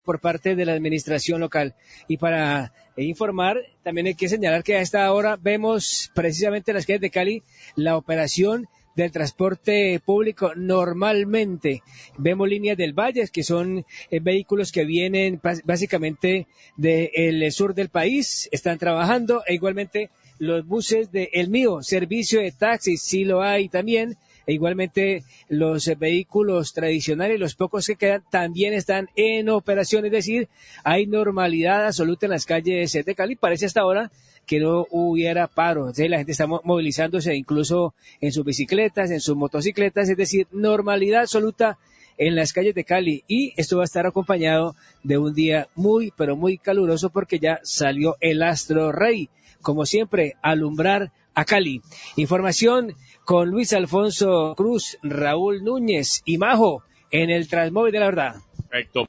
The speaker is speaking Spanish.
por parte de la administración local. Y para informar, también hay que señalar que a esta hora vemos precisamente en las calles de Cali la operación del transporte público normalmente. Vemos líneas del Valle, que son vehículos que vienen básicamente del sur del país, están trabajando, e igualmente los buses de El Mío, servicio de taxis, sí lo hay también, e igualmente los vehículos tradicionales, los pocos que quedan, también están en operación, es decir, hay normalidad absoluta en las calles de Cali, parece hasta ahora que no hubiera paro, entonces la gente está movilizándose incluso en sus bicicletas, en sus motocicletas, es decir, normalidad absoluta en las calles de Cali, y esto va a estar acompañado de un día muy, pero muy caluroso porque ya salió el astro rey, como siempre, a alumbrar a Cali. Información con Luis Alfonso Cruz, Raúl Núñez y Majo en el Transmóvil de la Verdad. Perfecto.